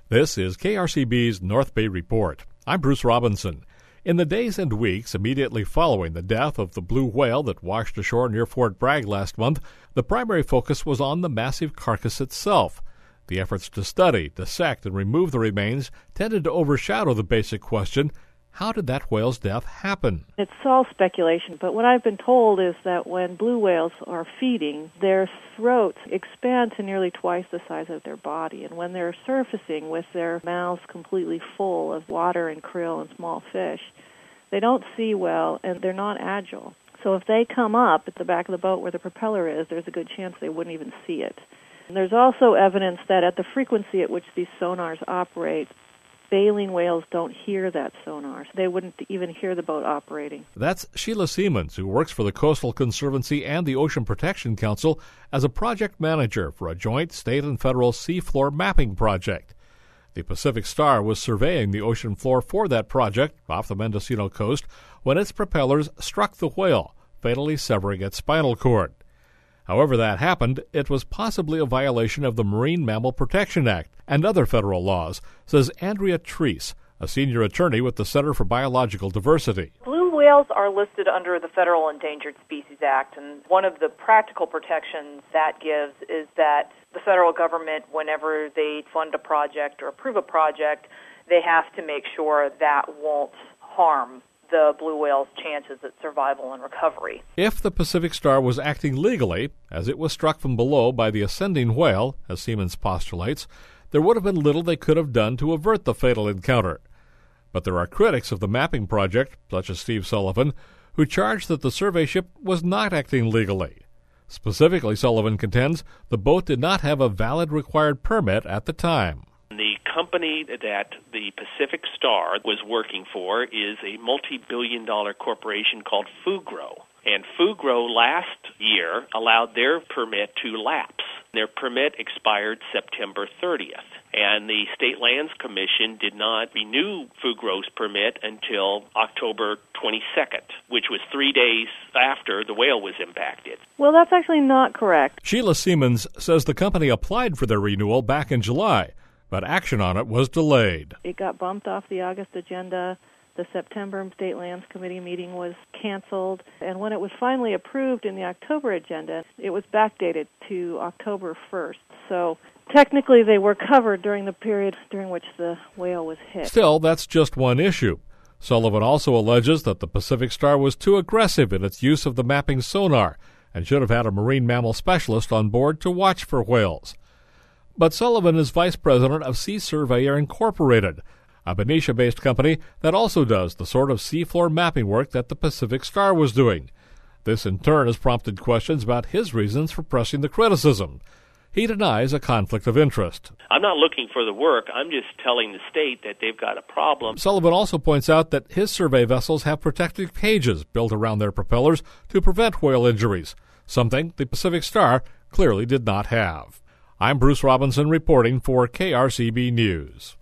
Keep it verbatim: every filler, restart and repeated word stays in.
This is K R C B's North Bay Report. I'm Bruce Robinson. In the days and weeks immediately following the death of the blue whale that washed ashore near Fort Bragg last month, the primary focus was on the massive carcass itself. The efforts to study, dissect, and remove the remains tended to overshadow the basic question: how did that whale's death happen? It's all speculation, but what I've been told is that when blue whales are feeding, their throats expand to nearly twice the size of their body, and when they're surfacing with their mouths completely full of water and krill and small fish, they don't see well and they're not agile. So if they come up at the back of the boat where the propeller is, there's a good chance they wouldn't even see it. And there's also evidence that at the frequency at which these sonars operate, baleen whales don't hear that sonar, so they wouldn't even hear the boat operating. That's Sheila Siemens, who works for the Coastal Conservancy and the Ocean Protection Council as a project manager for a joint state and federal seafloor mapping project. The Pacific Star was surveying the ocean floor for that project off the Mendocino coast when its propellers struck the whale, fatally severing its spinal cord. However that happened, it was possibly a violation of the Marine Mammal Protection Act and other federal laws, says Andrea Treese, a senior attorney with the Center for Biological Diversity. Blue whales are listed under the Federal Endangered Species Act, and one of the practical protections that gives is that the federal government, whenever they fund a project or approve a project, they have to make sure that won't harm the blue whale's chances at survival and recovery. If the Pacific Star was acting legally, as it was struck from below by the ascending whale, as Siemens postulates, there would have been little they could have done to avert the fatal encounter. But there are critics of the mapping project, such as Steve Sullivan, who charge that the survey ship was not acting legally. Specifically, Sullivan contends the boat did not have a valid required permit at the time. The company that the Pacific Star was working for is a multi-billion dollar corporation called Fugro. And Fugro last year allowed their permit to lapse. Their permit expired September thirtieth. And the State Lands Commission did not renew Fugro's permit until October twenty-second, which was three days after the whale was impacted. Well, that's actually not correct. Sheila Siemens says the company applied for their renewal back in July, but action on it was delayed. It got bumped off the August agenda. The September State Lands Committee meeting was canceled. And when it was finally approved in the October agenda, it was backdated to October first. So technically they were covered during the period during which the whale was hit. Still, that's just one issue. Sullivan also alleges that the Pacific Star was too aggressive in its use of the mapping sonar and should have had a marine mammal specialist on board to watch for whales. But Sullivan is vice president of Sea Surveyor Incorporated, a Benicia-based company that also does the sort of seafloor mapping work that the Pacific Star was doing. This, in turn, has prompted questions about his reasons for pressing the criticism. He denies a conflict of interest. I'm not looking for the work. I'm just telling the state that they've got a problem. Sullivan also points out that his survey vessels have protective cages built around their propellers to prevent whale injuries, something the Pacific Star clearly did not have. I'm Bruce Robinson reporting for K R C B News.